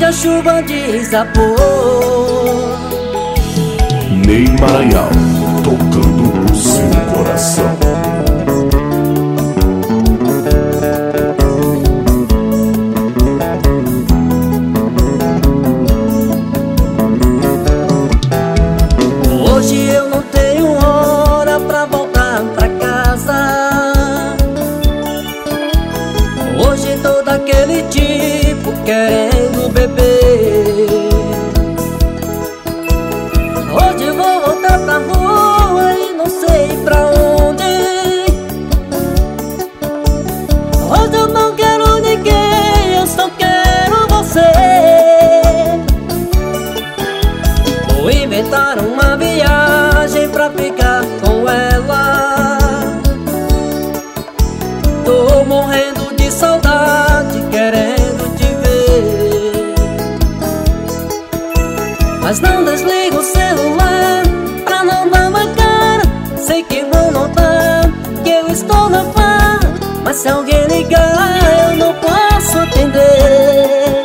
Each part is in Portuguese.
a chuva desabou. Ney Maraial, tocando o seu coração. Hoje eu não tenho hora pra voltar pra casa. Hoje tô daquele tipo querendo beber. Hoje vou voltar pra rua e não sei pra onde. Hoje eu não quero ninguém, eu só quero você. Vou inventar uma viagem pra ficar com ela. Tô morrendo de saudade, querendo te ver. Mas não desliga o celular pra não dar uma cara. Sei que vão notar que eu estou na farra, mas se alguém ligar eu não posso atender.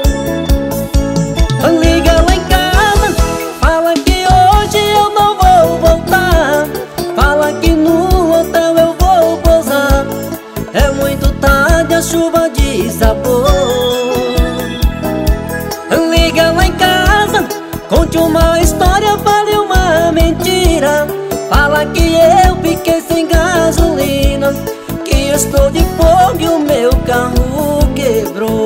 Liga lá em casa, fala que hoje eu não vou voltar. Fala que no hotel eu vou pousar. É muito tarde, a chuva desabou. Liga lá em casa, conte uma história, fale uma mentira. Fala que eu fiquei sem gasolina, que eu estou de fogo e o meu carro quebrou.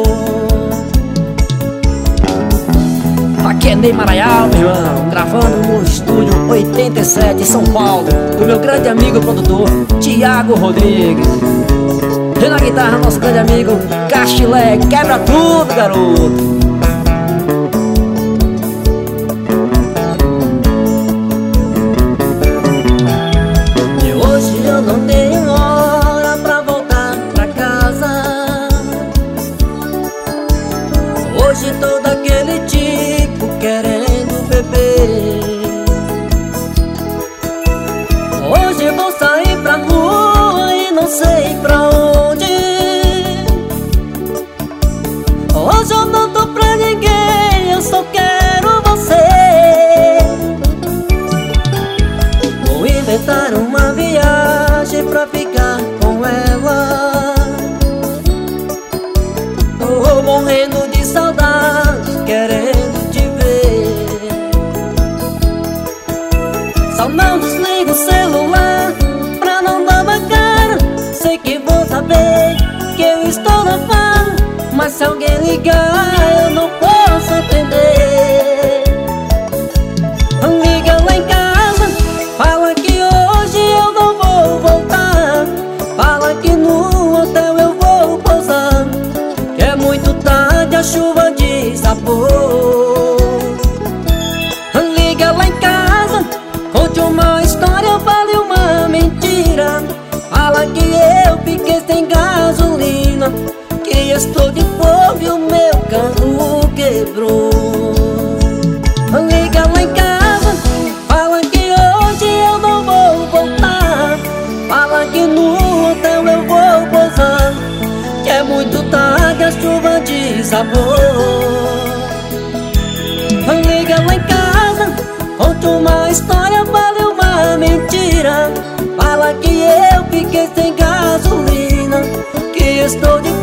Aqui é Ney Maraial, meu irmão, gravando no estúdio 87 em São Paulo, do meu grande amigo produtor Thiago Rodrigues. E na guitarra, nosso grande amigo Castilé, quebra tudo, garoto. E hoje eu não tenho hora pra voltar pra casa. Hoje tô daquele tipo querendo beber. Hoje vou sair pra rua e não sei pra onde. Hoje eu não tô pra ninguém, eu só quero você. Vou inventar uma viagem pra ficar com ela. Tô morrendo de saudade, querendo te ver. Só não desliga o celular pra não dar uma cara. Sei que vou saber que eu estou na farra, mas se alguém ligar eu não posso atender. Liga lá em casa, fala que hoje eu não vou voltar. Fala que no hotel eu vou pousar, que é muito tarde, a chuva desabou. Liga lá em casa, conte uma história, fale uma mentira. Fala que eu fiquei sem gasolina, que estou de fogo e o meu carro quebrou. Liga lá em casa, fala que hoje eu não vou voltar. Fala que no hotel eu vou pousar, que é muito tarde, a chuva desabou. Liga lá em casa, conte uma história, fale uma mentira. Fala que eu fiquei sem gasolina, que estou de